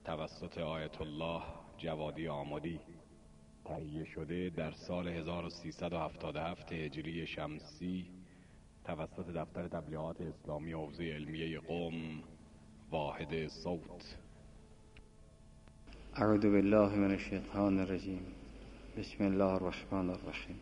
توسط آیت الله جوادی آمدی تهیه شده در سال 1377 هجری شمسی توسط دفتر تبلیغات اسلامی حوزه علمیه قم واحد صوت. اعوذ بالله من الشیطان الرجیم. بسم الله الرحمن الرحیم.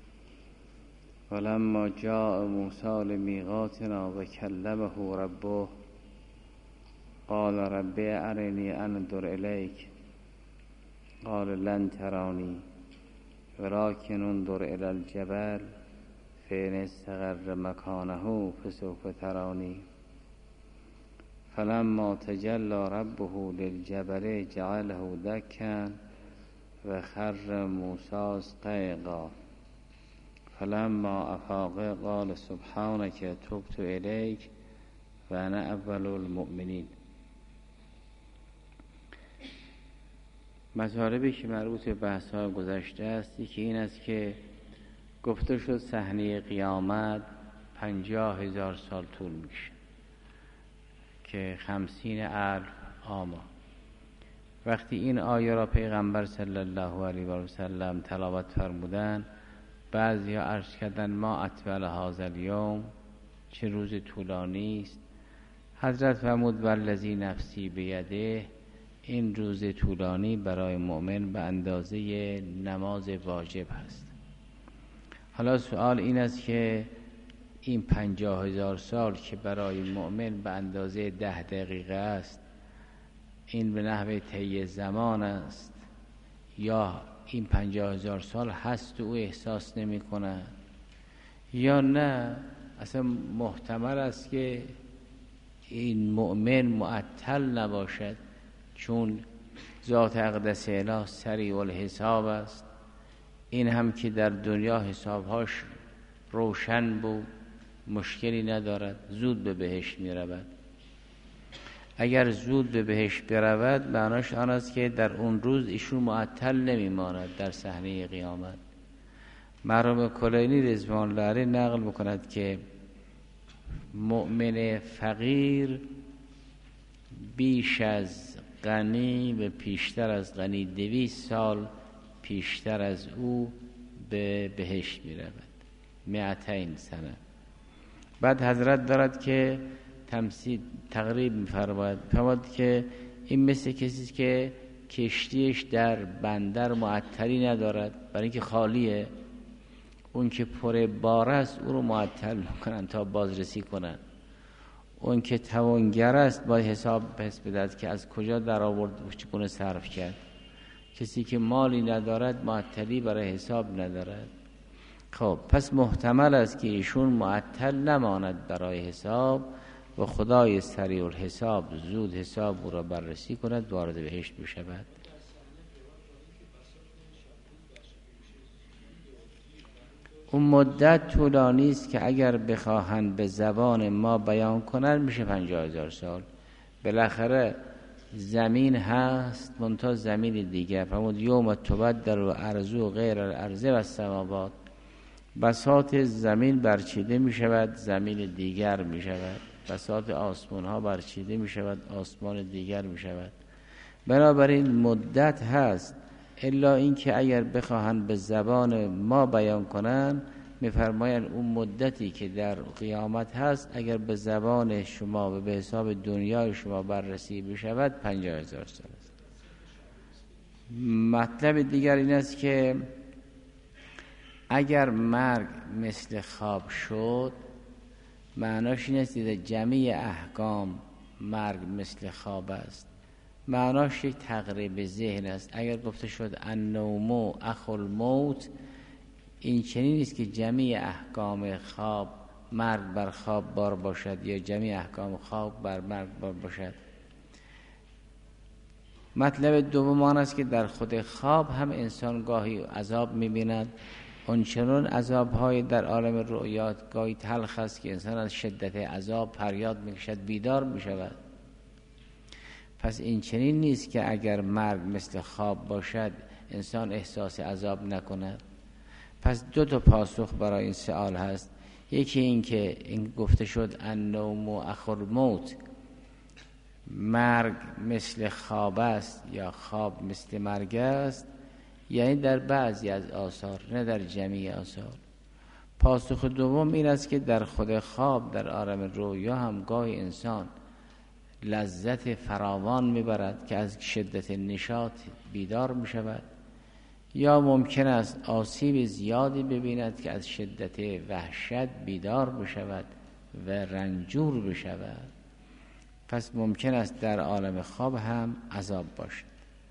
ولما جاء موسی لمیقاتنا و کلمه ربه قال رب ارنی انظر الیک قال لن ترانی ولكن انظر الى الجبل فإن استقر مكانه فسوف ترانی فلما تجلى ربه للجبل جعله دكا وخر موسى صعقا فلما افاق قال سبحانك تبت الیک و انا اول المؤمنین. مطالبی که مربوط به بحث‌های گذشته است یکی این است که گفته شد صحنه قیامت 50,000 سال طول میشه که 50,000 آما. وقتی این آیه را پیغمبر صلی الله علیه و سلم تلاوت فرمودن، بعضیا عرض کردن ما اطول هذا الیوم، چه روز طولانی است. حضرت فرمود والذی نفسی بیده، این روز طولانی برای مؤمن به اندازه نماز واجب هست. حالا سوال این است که این 50,000 سال که برای مؤمن به اندازه 10 دقیقه است، این به نحو طی زمان است یا این 50,000 سال هست و او احساس نمی کنه، یا نه اصلا محتمل است که این مؤمن معطل نباشد، چون ذات اقدس اله سریع الحساب است. این هم که در دنیا حسابهاش روشن بود، مشکلی ندارد، زود به بهشت می رود. اگر زود به بهشت برود معناش آن است که در اون روز ایشون معطل نمی ماند در صحنه قیامت. مرحوم کلینی رضوان الله علیه نقل میکند که مؤمن فقیر بیش از غنی و پیشتر از غنی 200 سال پیشتر از او به بهشت می رود، 200 سنه. بعد حضرت دارد که تمثیل تقریب می فرماید که این مثل کسی که کشتیش در بندر معطلی ندارد، برای اینکه خالیه. اون که پر بار است او رو معطل میکنن تا بازرسی کنن. اون که توانگر است باید حساب پس بدهد که از کجا در آورد و چگونه صرف کرد. کسی که مالی ندارد معطلی برای حساب ندارد. خب پس محتمل است که ایشون معطل نماند برای حساب و خدای سریع الحساب زود حساب او را بررسی کند، وارد بهشت بشود. اون مدت طولانی است که اگر بخواهند به زبان ما بیان کنند میشه 50,000 سال. بالاخره زمین هست منتها زمین دیگر. فرمود یوم تبدل الارض غیر الارض و السماوات، بساط زمین برچیده می شود، زمین دیگر می شود. بساط آسمان ها برچیده می شود، آسمان دیگر می شود. بنابراین مدت هست، الا اینکه اگر بخواهند به زبان ما بیان کنند میفرمایند اون مدتی که در قیامت هست اگر به زبان شما و به حساب دنیای شما بررسی بشود 50,000 سال است. مطلب دیگر این است که اگر مرگ مثل خواب شد، معناش این است که جمعی احکام مرگ مثل خواب است. معناش یک تقریب ذهن است. اگر گفته شد النوم اخو الموت، این چنین نیست که جمعی احکام خواب مرگ بر خواب بار باشد یا جمعی احکام خواب بر مرگ بار باشد. مطلب دوم آن است که در خود خواب هم انسان گاهی عذاب می‌بیند. اونچنان عذاب‌های در عالم رؤیات گاهی تلخ است که انسان از شدت عذاب فریاد می‌کشد، بیدار می‌شود. پس این چنین نیست که اگر مرگ مثل خواب باشد انسان احساس عذاب نکند. پس 2 پاسخ برای این سوال هست. یکی این که این گفته شد النوم اخو الموت، مرگ مثل خواب است یا خواب مثل مرگ است، یعنی در بعضی از آثار، نه در جمیع آثار. پاسخ دوم این است که در خود خواب، در عالم رویا هم گاهی انسان لذت فراوان میبرد که از شدت نشاط بیدار میشود، یا ممکن است آسیب زیادی ببیند که از شدت وحشت بیدار بشود و رنجور بشود. پس ممکن است در عالم خواب هم عذاب باشد.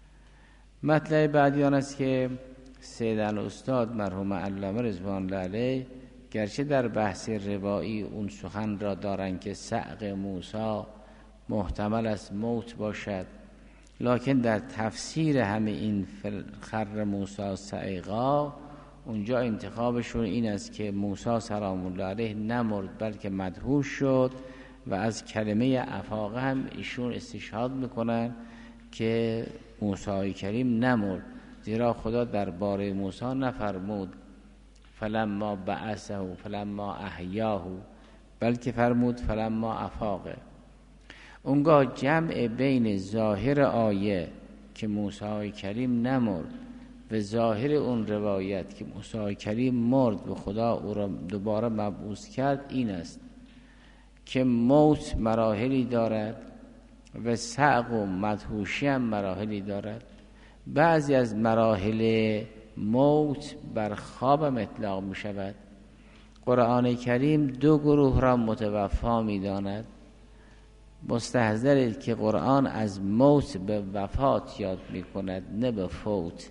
مطلب بعدی آن است که سید الاستاد مرحوم علامه رضوان الله علیه گرچه در بحث روایی اون سخن را دارند که صعق موسی محتمل است موت باشد، لکن در تفسیر همه این خر موسی صعقا اونجا انتخابشون این است که موسی سلام الله علیه نمرد بلکه مدهوش شد و از کلمه افاقه هم ایشون استشهاد میکنن که موسی کریم نمرد، زیرا خدا درباره موسی نفرمود فلما بعثه فلما احیاه، بلکه فرمود فلما افاقه. اونگاه جمع بین ظاهر آیه که موسی کریم نمرد و ظاهر اون روایت که موسی کریم مرد و خدا او را دوباره مبعوث کرد این است که موت مراحلی دارد و صعق و مدهوشی هم مراحلی دارد. بعضی از مراحل موت بر خوابم اطلاق می شود. قرآن کریم دو گروه را متوفا می داند. مستحضرید که قرآن از موت به وفات یاد می کند، نه به فوت.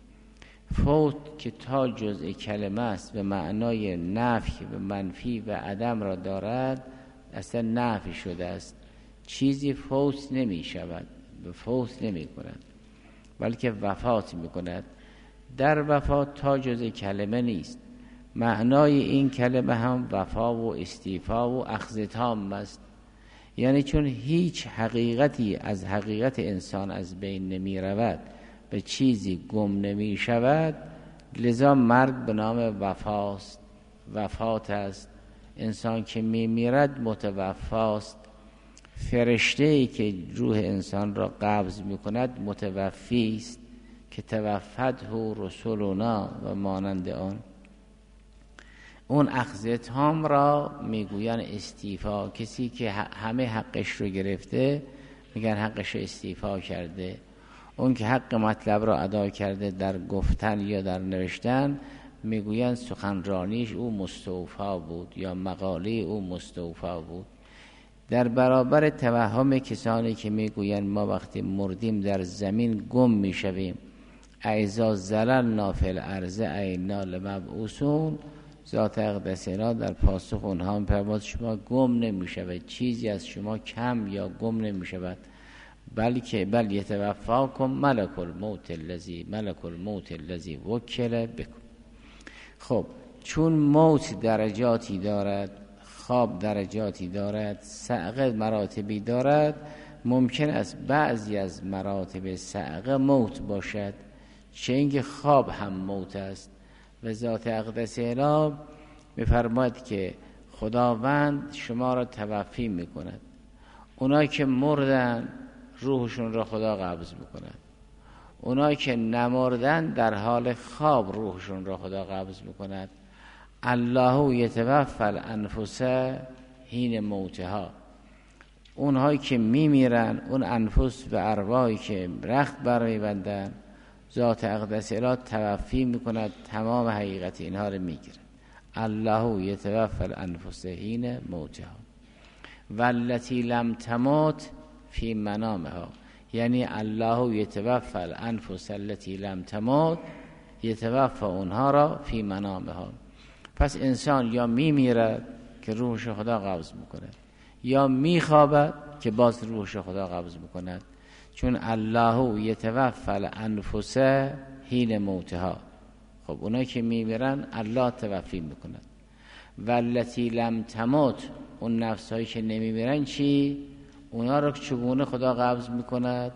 فوت که تا جزء کلمه است و معنای نفی و منفی و عدم را دارد، اصلا نفی شده است. چیزی فوت نمی شود، به فوت نمی کند بلکه وفات می کند. در وفات تا جزء کلمه نیست. معنای این کلمه هم وفا و استیفا و اخذ تام است، یعنی چون هیچ حقیقتی از حقیقت انسان از بین نمی رود به چیزی گم نمی شود، لذا مرگ به نام وفاست، وفات است. انسان که می میرد متوفاست. فرشته‌ای که روح انسان را قبض می کند متوفی است که توفته رسولنا و مانند آن. اون اخذ تام را میگوین استیفا. کسی که همه حقش رو گرفته میگن حقش رو استیفا کرده. اون که حق مطلب را ادا کرده در گفتن یا در نوشتن میگوین سخنرانیش او مستوفا بود یا مقاله او مستوفا بود. در برابر توهم کسانی که میگوین ما وقتی مردیم در زمین گم میشویم، اذا زللنا فی الارض اینا لمبعوثون، ذات اقدس اله در پاسخ اونها می‌فرماید شما گم نمی‌شود، چیزی از شما کم یا گم نمی‌شود، بلکه بل یتوفاکم ملک الموت الذی وکل بکم. خب چون موت درجاتی دارد، خواب درجاتی دارد، صعق مراتبی دارد، ممکن است بعضی از مراتب صعق موت باشد، چه اینکه خواب هم موت است. و ذات اقدس اله می‌فرماید که خداوند شما را توفی می‌کند. اونایی که مردن روحشون را خدا قبض می‌کند. اونایی که نمردن در حال خواب روحشون را خدا قبض می‌کند. الله یتوفی الانفس حین موتها. اونهایی که میمیرن، اون انفس و ارواحی که رخت برمی‌بندن، ذات اقدس اله توفی میکند، تمام حقیقت اینها رو میگیره. الله یتوفی الانفس حین موتها والتی لم تمت فی منامها، یعنی الله یتوفی الانفس التي لم تمت، یتوفی اونها را فی منامها. پس انسان یا میمیرد که روحش خدا قبض میکنه، یا میخوابد که باز روحش خدا قبض میکند. چون الله یتوفی الانفس حین موتها، خب اونایی که میمیرن الله توفی میکند. والتی لم تمت، اون نفسایی که نمیمیرن چی؟ اونا رو چگونه خدا قبض میکند؟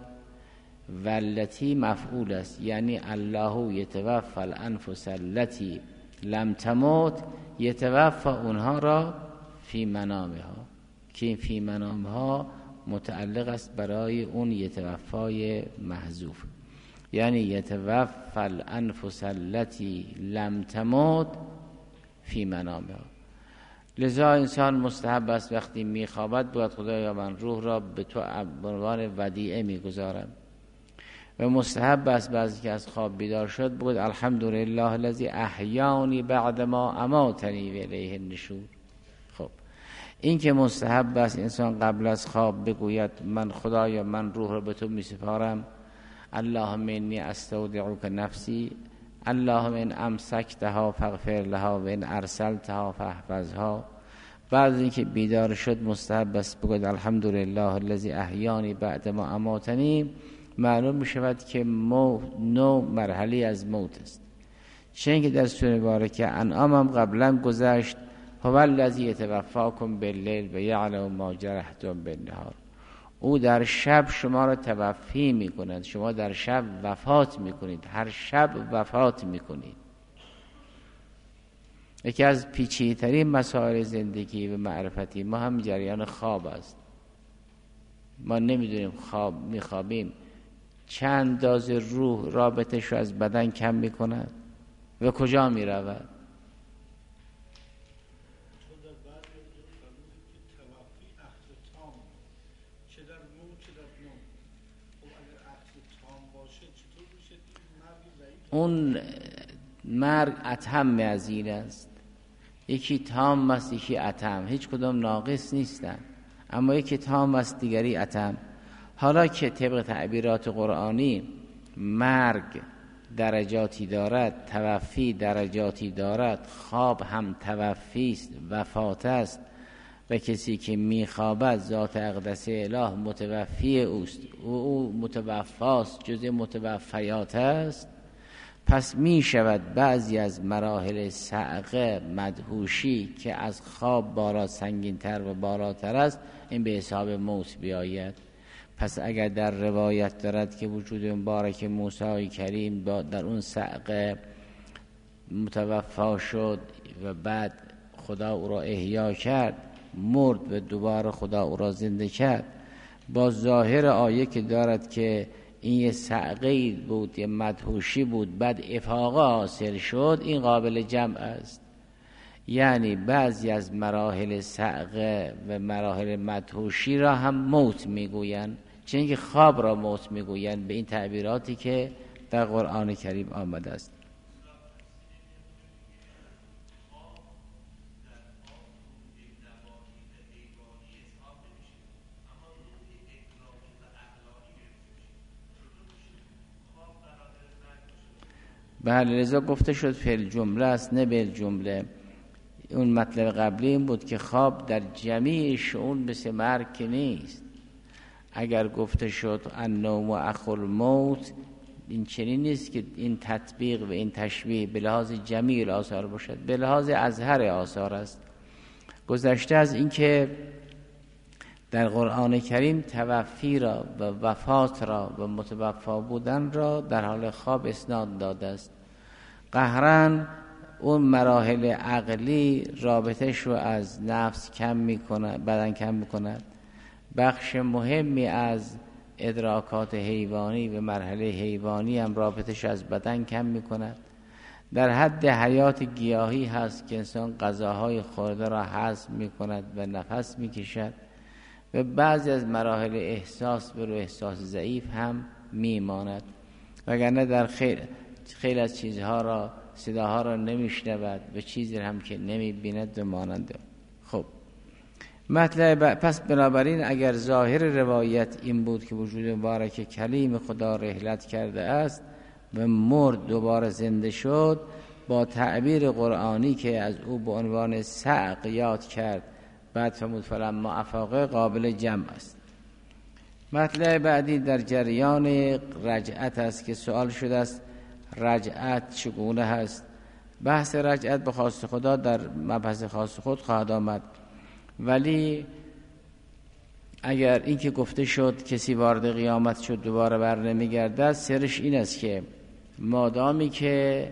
والتی مفعول است، یعنی الله یتوفی الانفس التي لم تمت، یتوفی اونها را فی منامها. که فی منامها متعلق است برای اون یتوفای محذوف، یعنی یتوفى الانفس التي لم تمت فی منامها. لذا انسان مستحب است وقتی میخوابد باید خدایا من روح را به تو به عنوان ودیعه میگذارم، و مستحب است بعضی که از خواب بیدار شد بگوید الحمدلله الذی احیانی بعد ما اماتنی و الیه النشور. خب این که مستحب است انسان قبل از خواب بگوید من خدایا من روح را به تو میسپارم، اللهم انی استودعک نفسی، اللهم ان امسکتها فاغفر لها و ان ارسلتها فاحفظها. بعد از اینکه بیدار شد مستحب است بگوید الحمدلله الذی احیانی بعد ما اماتنی. معلوم می شود که نوع مرحله از موت است، چون که در سوره مبارکه انعام هم قبلا گذشت هو الذی یتوفاکم باللیل و یعلم ما جرحتم بالنهار. او در شب شما را توفی می کند، شما در شب وفات می کنید، هر شب وفات می کنید. یکی از پیچیده‌ترین مسائل زندگی و معرفتی ما هم جریان خواب است. ما نمیدونیم خواب میخوابیم چند اندازه روح رابطش رو از بدن کم میکند و کجا میرود. اون مرگ اتم از این است، یکی تام است یکی اتم، هیچ کدام ناقص نیستن، اما یکی تام است دیگری اتم. حالا که طبق تعبیرات قرآنی مرگ درجاتی دارد، توفی درجاتی دارد، خواب هم توفی است، وفات است، و کسی که میخوابد ذات اقدس اله متوفی اوست، او متوفاست، جز متوفیات است. پس می شود بعضی از مراحل صعقه مدهوشی که از خواب بالا سنگین تر و بالاتر است این به حساب موت بیاید. پس اگر در روایت دارد که وجود مبارک موسی کریم در اون صعقه متوفا شد و بعد خدا او را احیا کرد، مرد و دوباره خدا او را زنده کرد، با ظاهر آیه که دارد که این یه صعقه‌ای بود، یه مدهوشی بود، بعد افاقه حاصل شد، این قابل جمع است. یعنی بعضی از مراحل صعقه و مراحل مدهوشی را هم موت میگویند، چون که خواب را موت میگویند به این تعبیراتی که در قرآن کریم آمده است. بله، لذا گفته شد فعل جمله است نه بل جمله. اون مطلب قبلی این بود که خواب در جمیع شئون مثل مرگ که نیست. اگر گفته شد النوم اخو الموت، این چنین نیست که این تطبیق و این تشبیه به لحاظ جمیع الاثار باشد، به لحاظ اظهر آثار است. گذشته از این که در قرآن کریم توفی را و وفات را و متوفا بودن را در حال خواب اسناد داده است. قهرن اون مراحل عقلی رابطش رو از نفس کم می‌کند، بدن کم می‌کند. بخش مهمی از ادراکات حیوانی و مرحله حیوانی هم رابطش از بدن کم می‌کند. در حد حیات گیاهی هست که انسان غذاهای خورده را هضم می‌کند و نفس می‌کشد، و بعضی از مراحل احساس به رو احساس ضعیف هم میماند، وگرنه در خیلی از چیزها را صداها را نمیشنود و چیزی هم که نمیبیند و ماننده. خب مطلب پس بنابراین اگر ظاهر روایت این بود که وجود مبارک کلیم خدا رحلت کرده است و مرد دوباره زنده شد، با تعبیر قرآنی که از او به عنوان صعق یاد کرد بعد فرمود فلما افاقه قابل جمع است. مطلب بعدی در جریان رجعت است که سوال شده است رجعت چگونه هست. بحث رجعت به خواست خدا در مبحث خاص خود خواهد آمد، ولی اگر این که گفته شد کسی وارد قیامت شد دوباره بر نمیگردد، سرش این است که مادامی که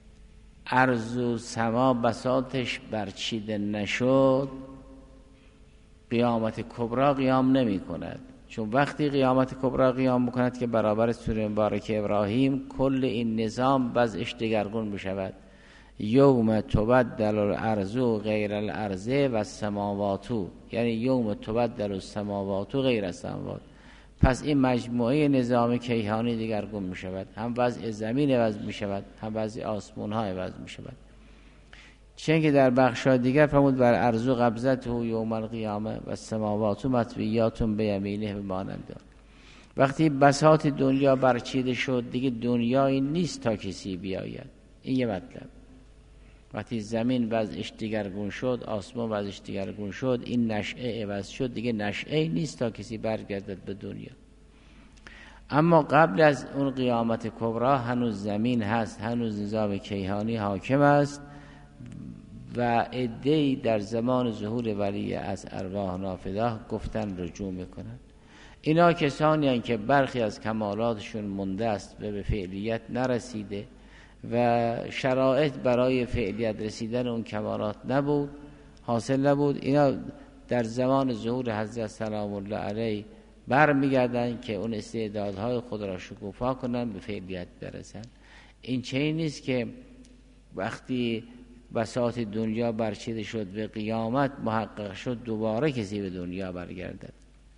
ارض و سما بساطش برچیده نشد، قیامت کبرا قیام نمی کند، چون وقتی قیامت کبرا قیام بکند که برابر سوره مبارکه ابراهیم کل این نظام وضعش دگرگون بشود. یوم تبدل الارض غیر الارض و السماوات، یعنی یوم تبدل السماوات غیر السماوات. پس این مجموعه نظام کیهانی دگرگون می شود، هم وضع زمین عوض می شود، هم وضع آسمان ها عوض می شود. چون که در بخش‌های دیگر فرمود بر ارض قبضته یوم القیامه و السماوات مطویات بیمینه به مانند. وقتی بساط دنیا برچیده شد دیگه دنیایی نیست تا کسی بیاید. این یه مطلب. وقتی زمین وضعش دگرگون شد، آسمان وضعش دگرگون شد، این نشأه عوض شد، دیگه نشأه نیست تا کسی برگردد به دنیا. اما قبل از اون قیامت کبرا هنوز زمین هست، هنوز نظام کیهانی حاکم است و عده‌ای در زمان ظهور ولی از ارواح نافذه گفتن رجوع میکنن. اینا کسانی هستند که برخی از کمالاتشون مونده است و به فعلیت نرسیده و شرایط برای فعلیت رسیدن اون کمالات نبود، حاصل نبود. اینا در زمان ظهور حضرت سلام الله علیه برمیگردن که اون استعدادهای خود را شکوفا کنن، به فعلیت برسن. این چیزی نیست که وقتی بساط دنیا برچیده شد به قیامت محقق شد دوباره کسی به دنیا برگردد.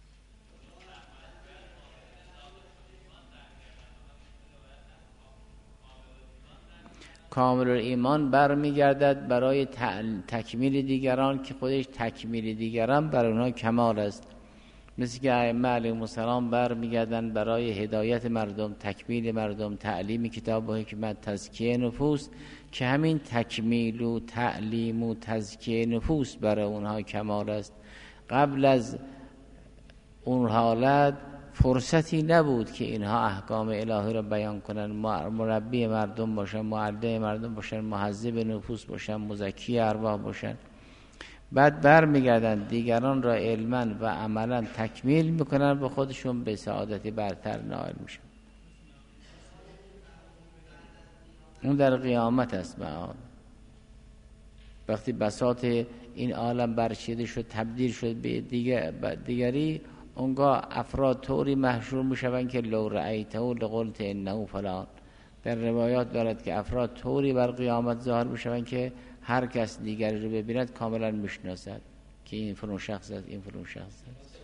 کامل ایمان برمیگردد برای تکمیل دیگران که خودش تکمیل دیگران برای اونها کمال است. مثل که ائمه علیهم السلام برمیگردن برای هدایت مردم، تکمیل مردم، تعلیم کتاب و حکمت، تزکیه نفوس، که همین تکمیل و تعلیم و تزکیه نفوس برای اونها کمال است. قبل از اون حالت فرصتی نبود که اینها احکام الهی را بیان کنن، مربی مردم باشن، معلم مردم باشن، مهذب نفوس باشن، مزکی ارواح باشن. بعد برمیگردن دیگران را علما و عملا تکمیل میکنن و خودشون به سعادتی برتر نائل میشن. اون در قیامت است. معاد وقتی بساط این عالم برچیده شد، تبدیل شد به دیگری، اونگاه افراد طوری محشور میشوند که لو رأیته لقلت انه فلان. در روایات دارد که افراد طوری بر قیامت ظاهر میشوند که هر کس دیگری رو ببیند کاملا میشناسد که این فلان شخص است، این فلان شخص است.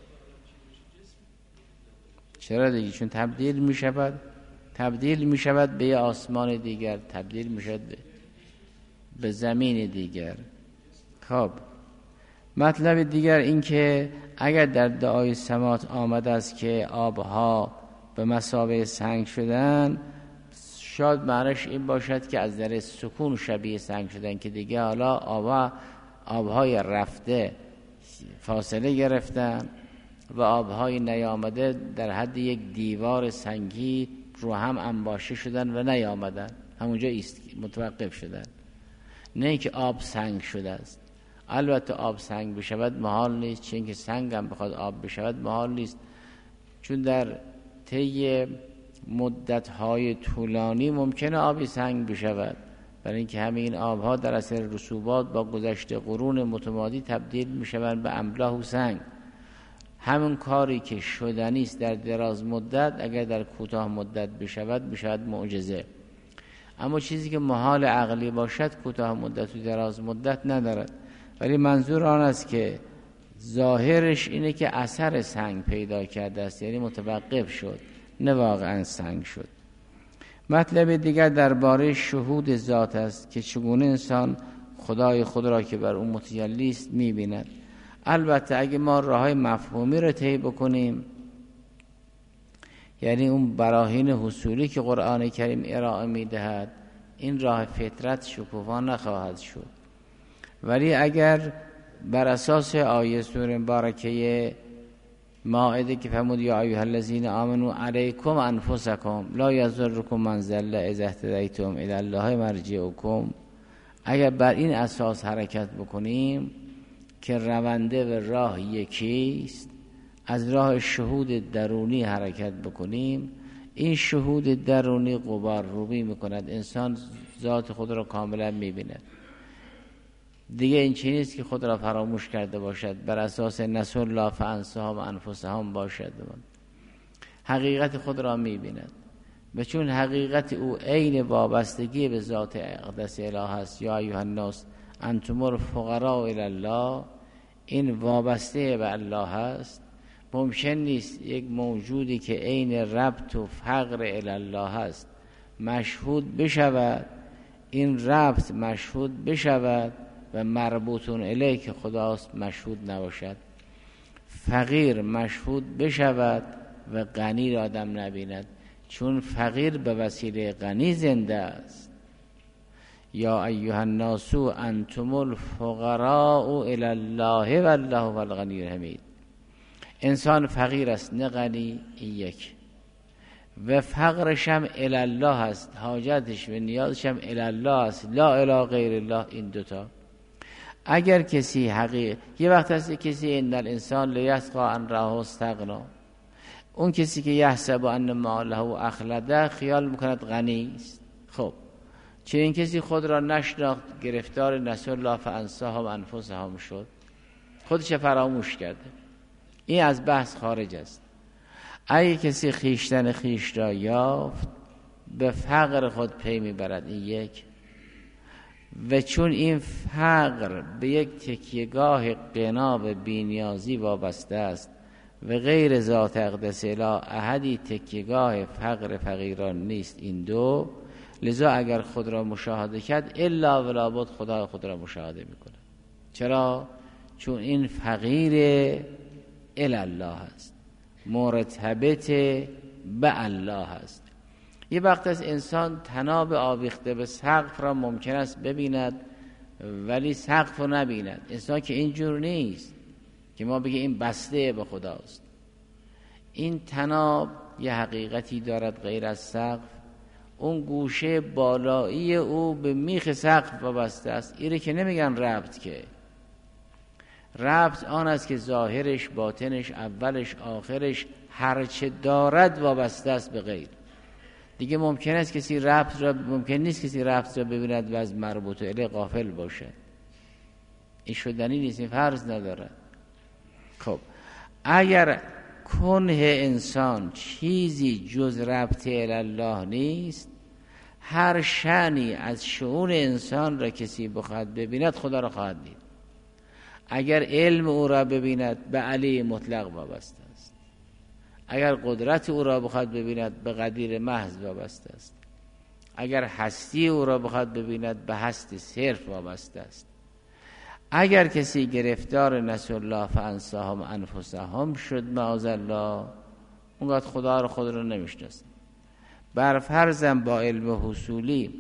چرا دیگه؟ چون تبدیل میشود به آسمان دیگر، تبدیل میشود به زمین دیگر. خب مطلب دیگر این که اگر در دعای سمات آمده است که آبها به مثابه سنگ شدن، شاید معنیش این باشد که از در سکون شبیه سنگ شدن، که دیگه حالا آبهای رفته فاصله گرفتن و آبهای نیامده در حد یک دیوار سنگی رو هم انباشه شدن و نیامدن، همونجا متوقف شدن. نه که آب سنگ شده است. البته آب سنگ بشود محال نیست، چون که سنگ هم بخواد آب بشود محال نیست، چون در طی مدت‌های طولانی ممکنه آبی سنگ بشود، برای اینکه همین آبها در اثر رسوبات با گذشت قرون متمادی تبدیل میشوند به املاح و سنگ. همون کاری که شدنی است در دراز مدت اگر در کوتاه مدت بشود میشود معجزه. اما چیزی که محال عقلی باشد کوتاه مدت و دراز مدت ندارد. ولی منظور آن است که ظاهرش اینه که اثر سنگ پیدا کرده است، یعنی متوقف شد، نه واقعا سنگ شد. مطلب دیگر درباره شهود ذات است که چگونه انسان خدای خود را که بر اون متجلی است می‌بیند. البته اگه ما راههای مفهومی را طی بکنیم، یعنی اون براهین حصولی که قرآن کریم ارائه می‌دهد، این راه فطرت شکوفا نخواهد شد. ولی اگر بر اساس آیه سوره مبارکه مائده که فرمود یا ایها الذین آمنوا علیکم انفسکم لا یضرکم من ضل اذا اهتدیتم الی الله مرجعکم، اگر بر این اساس حرکت بکنیم که رونده و راه یکیست، از راه شهود درونی حرکت بکنیم، این شهود درونی غبار روبی میکند، انسان ذات خود را کاملا میبیند. دیگه این چیزی نیست که خود را فراموش کرده باشد، بر اساس نسوا الله فانساهم انفسهم باشد، حقیقت خود را می‌بیند و چون حقیقت او عین وابستگی به ذات اقدس اله است. یا ایها الناس انتم الفقراء الی الله، این وابسته به الله است. ممکن نیست یک موجودی که عین ربط و فقر الی الله است مشهود بشود، این ربط مشهود بشود و مربوطون الیه که خداست مشهود نباشد، فقیر مشهود بشود و غنی را آدم نبیند، چون فقیر به وسیله غنی زنده است. یا ایها الناس انتم الفقراء الی الله والله هو الغنی الحمید. انسان فقیر است نه غنی، این یک، و فقرش هم الی الله است، حاجتش و نیازش هم الی الله است، لا اله غیر الله. این دوتا اگر کسی یه وقت هست کسی ان الانسان لیسقی ان راه استغنا، اون کسی که یحسب ان ماله اخلده خیال میکند غنی است. خب چه این کسی خود را نشناخت، گرفتار نسوا الله فانساهم انفسهم شد، خودش فراموش کرده، این از بحث خارج است. اگه کسی خیشتن خیش را یافت به فقر خود پی میبرد، این یک، و چون این فقر به یک تکیهگاه غنا و بی‌نیازی وابسته است و غیر ذات اقدس اله احدی تکیهگاه فقر فقیران نیست، این دو، لذا اگر خود را مشاهده کرد الا ولا بد خدا خود را مشاهده میکنه. چرا؟ چون این فقیر الی الله است، مرتبط به الله است. یه وقت از انسان طناب آویخته به سقف را ممکن است ببیند ولی سقف را نبیند. انسان که اینجور نیست که ما بگیم این بسته به خداست. این طناب یه حقیقتی دارد غیر از سقف، اون گوشه بالایی او به میخ سقف وابسته است. اینه که نمیگن ربط، که ربط آن است که ظاهرش، باطنش، اولش، آخرش هرچه دارد وابسته است به غیر. دیگه ممکن نیست کسی ربط را ببیند و از مربوط الیه غافل باشد. این شدنی نیست، این فرض نداره. خب اگر کنه انسان چیزی جز ربط الی الله نیست، هر شأنی از شؤون انسان را کسی بخواهد ببیند خدا را خواهد دید. اگر علم او را ببیند به علی مطلق وابسته است، اگر قدرت او را بخواهد ببیند به قدیر محض وابسته است، اگر هستی او را بخواهد ببیند به هستی صرف وابسته است. اگر کسی گرفتار نسوا الله فانساهم انفسهم شد معاذالله، اونقدر خدا را خود را نمیشناسه. بر فرضم با علم حصولی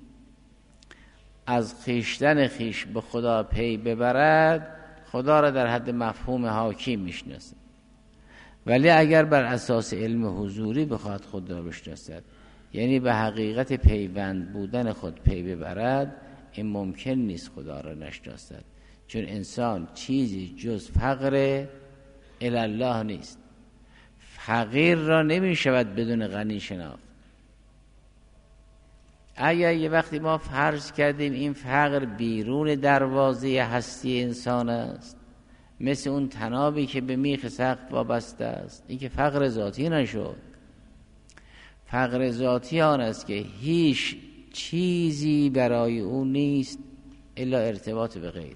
از خیشتن خیش به خدا پی ببرد، خدا را در حد مفهوم حاکی میشناسه. ولی اگر بر اساس علم حضوری بخواد خود را بشناسد، یعنی به حقیقت پیوند بودن خود پی ببرد، این ممکن نیست خدا را نشناسد، چون انسان چیزی جز فقر الی الله نیست. فقیر را نمی شود بدون غنی شناخت. اگر یه وقتی ما فرض کردیم این فقر بیرون دروازه هستی انسان است، مثل اون طنابی که به میخ سقف وابسته است، این که فقر ذاتی نشد. فقر ذاتی آن است که هیچ چیزی برای او نیست الا ارتباط به غیر.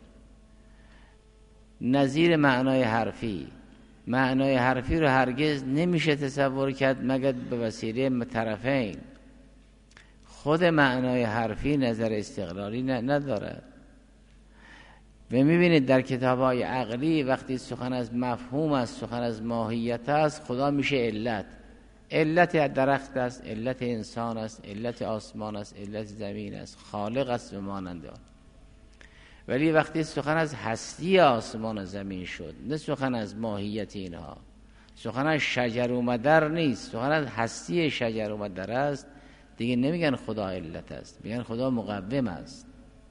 نظیر معنای حرفی. معنای حرفی رو هرگز نمیشه تصور کرد مگر به وسیله طرفین. خود معنای حرفی نظر استقلالی ندارد. و میبینید در کتاب‌های عقلی وقتی سخن از مفهوم است، سخن از ماهیت است، خدا میشه علت. علت درخت است، علت انسان است، علت آسمان است، علت زمین است، خالق است و مانند آن. ولی وقتی سخن از هستی آسمان و زمین شد، نه سخن از ماهیت اینها، سخن از شجر و مدر نیست، سخن از هستی شجر و مدر است، دیگه نمیگن خدا علت است، میگن خدا مقوم است.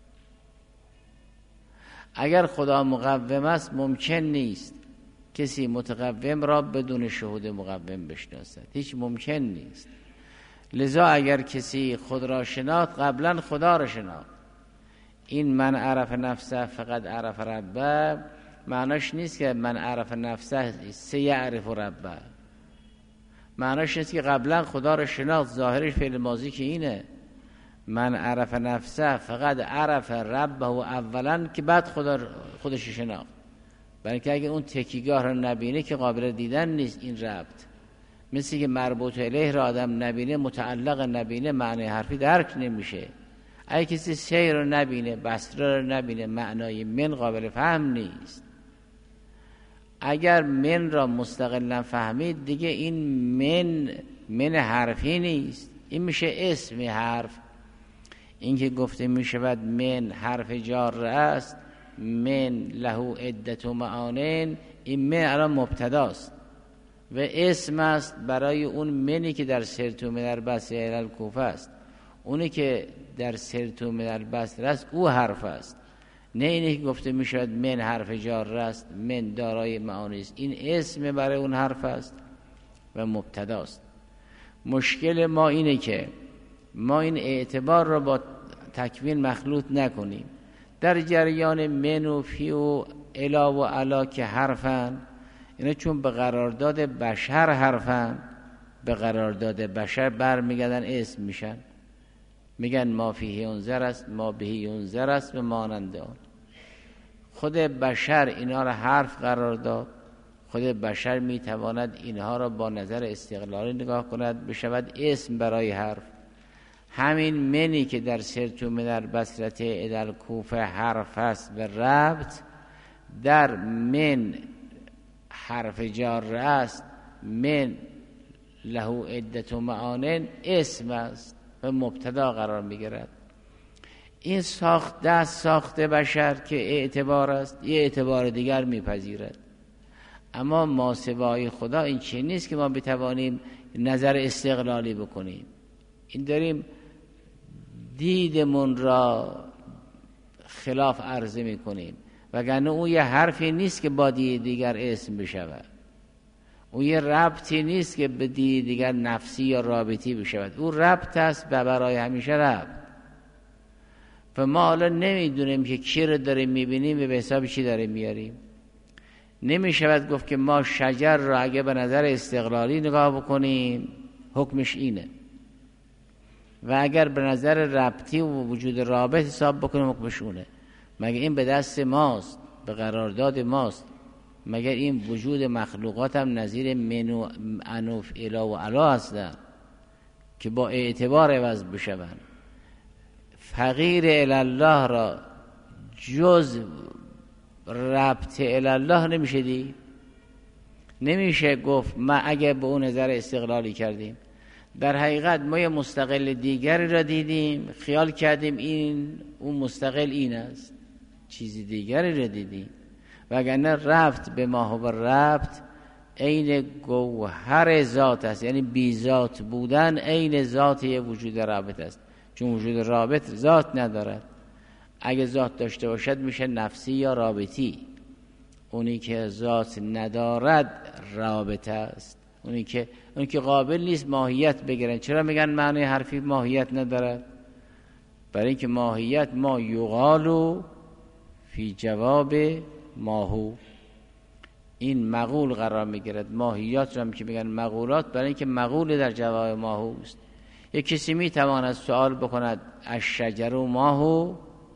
اگر خدا مقوم است ممکن نیست کسی متقوم را بدون شهود مقوم بشناسد، هیچ ممکن نیست. لذا اگر کسی خود را شناخت قبلا خدا را شناخت. این من عرف نفسه فقط عرف ربه معناش نیست که من عرف نفسه سیعرف ربه، معناش نیست که قبلا خدا رو شناخت، ظاهرش فعل ماضی که اینه. من عرف نفسه فقط عرف ربه و اولا که بعد خودش شناخت، بلکه اگر اون تکیگاه رو نبینه که قابل دیدن نیست این ربط. مثل که مربوط الیه را آدم نبینه، متعلق نبینه، معنی حرفی درک نمیشه. اگه کسی شی رو نبینه، بصره رو نبینه، معنای من قابل فهم نیست. اگر من را مستقلا فهمید دیگه این من حرفی نیست، این میشه اسم حرف. این که گفته میشود من حرف جار است، من له عدت معانین، این من الان مبتداست و اسم است برای اون منی که در سرتو من البصره الی الکوفه است. اونی که در سرتو من البصره است او حرف است، نه اینی که گفته میشود من حرف جار است، من دارای معانی است. این اسم برای اون حرف است و مبتداست. مشکل ما اینه که ما این اعتبار را با تکوین مخلوط نکنیم. در جریان من و فی و الا و علا که حرفن، اینا چون به قرارداد بشر حرفن، به قرارداد بشر برمیگردن اسم میشن. میگن ما فیه ینظر است، ما بهی ینظر است و مانند آن. خود بشر اینا را حرف قرار داد. خود بشر میتواند اینها را با نظر استقلالی نگاه کند بشود اسم برای حرف. همین منی که در سرتو من البصره الی الکوفه حرف است و ربط، در من حرف جار است، من له عدت معانین اسم است و مبتدا قرار میگیرد. این ساخت بشر که اعتبار است، یه اعتبار دیگر میپذیرد. اما ما سوای خدا این چیز نیست که ما بتوانیم نظر استقلالی بکنیم. این داریم دیدمون را خلاف عرضه میکنیم، وگرنه اون یه حرفی نیست که با دید دیگر اسم بشود. اون یه ربطی نیست که به دید دیگر نفسی یا رابطی بشود. اون ربط است و برای همیشه ربط. و ما حالا نمیدونیم که کی رو داریم میبینیم و به حساب چی داریم میاریم. نمیشود گفت که ما شجر را اگه به نظر استقلالی نگاه بکنیم حکمش اینه، و اگر به نظر ربطی و وجود رابط حساب بکنیم حکمش اونه. مگر این به دست ماست، به قرارداد ماست؟ مگر این وجود مخلوقات هم نظیر من و انوف الا و علا هستن که با اعتبار عوض بشوند؟ فقیر الله را جز ربط الله نمیشه دید. نمیشه گفت ما اگه به اون نظر استقلالی کردیم، در حقیقت ما یه مستقل دیگری را دیدیم، خیال کردیم این اون مستقل این است، چیزی دیگری را دیدیم. وگرنه ربط به ما و ربط عین گوهر ذات است، یعنی بی ذات بودن عین ذات یه وجود رابط است. چون وجود رابط ذات ندارد. اگه ذات داشته باشد میشه نفسی یا رابطی. اونی که ذات ندارد رابطه است. اونی که قابل نیست ماهیت بگیرن. چرا میگن معنی حرفی ماهیت ندارد؟ برای اینکه ماهیت ما یقالو فی جواب ماهو، این مقول قرار میگیرد. ماهیات رو هم که میگن مقولات، برای اینکه مقول در جواب ماهو است. یک کسی میتواند سوال بکند الشجر ماهو،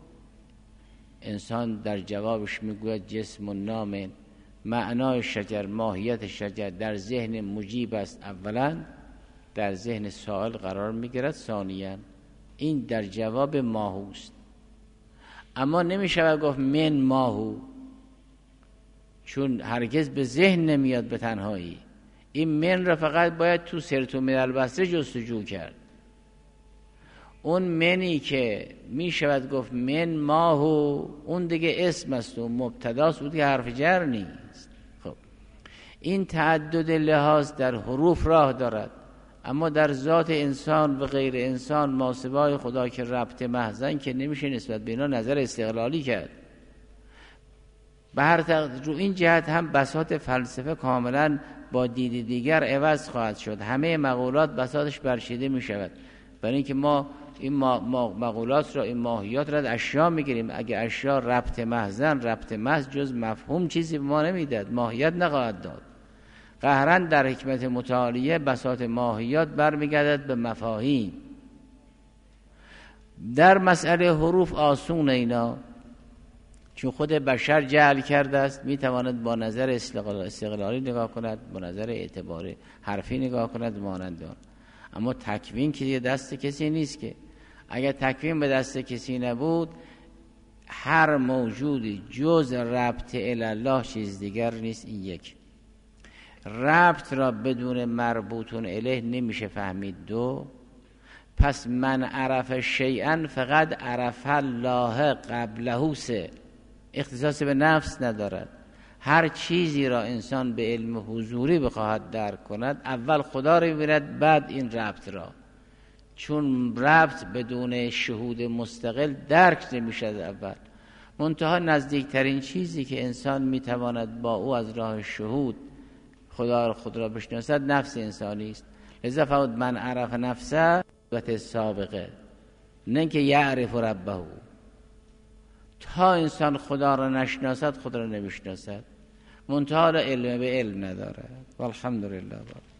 انسان در جوابش میگوید جسم و نام. معنای شجر، ماهیت شجر در ذهن مجیب است اولا، در ذهن سائل قرار میگیرد ثانیا. این در جواب ماهوست. اما نمیشود گفت من ماهو، چون هرگز به ذهن نمیاد به تنهایی. این من را فقط باید تو سرتو من البصره جستجو کرد. اون منی که می شود گفت من ماهو، اون دیگه اسم است و مبتداست، بود که حرف جر نیست. خب این تعدد لحاظ در حروف راه دارد، اما در ذات انسان و غیر انسان ماسوای خدا که ربط محضن که نمیشه نسبت به اینا نظر استقلالی کرد. به هر تقدیر رو این جهت هم بساط فلسفه کاملا با دید دیگر عوض خواهد شد. همه مقولات بساطش برچیده می شود، برای اینکه ما این مقولات را، این ماهیات را از اشیا میگیریم. اگه اشیا ربط محضن، ربط محض جز مفهوم چیزی به ما نمیداد، ماهیت نخواهد داد. قهرا در حکمت متعالیه بساط ماهیات برمیگردد به مفاهیم. در مسئله حروف آسون اینا، چون خود بشر جعل کرده است، میتواند با نظر استقلالی نگاه کند، با نظر اعتبار حرفی نگاه کند مانند آن. اما تکوین که دست کسی نیست که. اگر تکوین به دست کسی نبود، هر موجودی جز ربط الله چیز دیگر نیست. این یک. ربط را بدون مربوطون الیه نمیشه فهمید. دو، پس من عرف شیئا فقط عرف الله قبله. سه، اختصاص به نفس ندارد. هر چیزی را انسان به علم حضوری بخواهد درک کند، اول خدا را ببیند، بعد این ربط را. چون ربط بدون شهود مستقل درک نمیشد اول. منتها نزدیکترین چیزی که انسان میتواند با او از راه شهود خود را بشناسد نفس انسانی است. لذا فقط من عرف نفسه و سابقه، نه که یعرف ربه. تا انسان خدا را نشناسد خود را نمیشناسد. منتها علم به علم ندارد. والحمدلله.